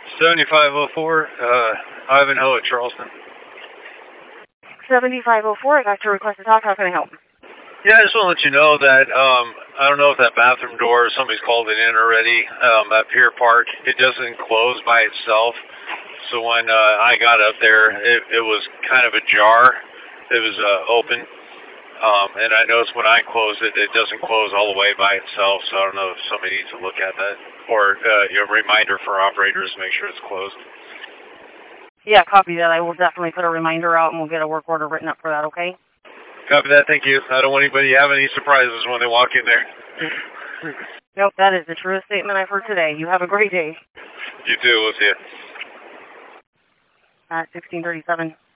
7504, Ivanhoe at Charleston. 7504, I got your request to talk. How can I help? Yeah, I just want to let you know that, I don't know if that bathroom door, somebody's called it in already, at Pier Park. It doesn't close by itself. So when, I got up there, it was kind of ajar. It was, open. And I noticed when I close it, it doesn't close all the way by itself. So I don't know if somebody needs to look at that. Or, a reminder for operators to make sure it's closed. Yeah, copy that. I will definitely put a reminder out and we'll get a work order written up for that, okay? Copy that, thank you. I don't want anybody to have any surprises when they walk in there. Nope, that is the truest statement I've heard today. You have a great day. You too, we'll see you. At 1637.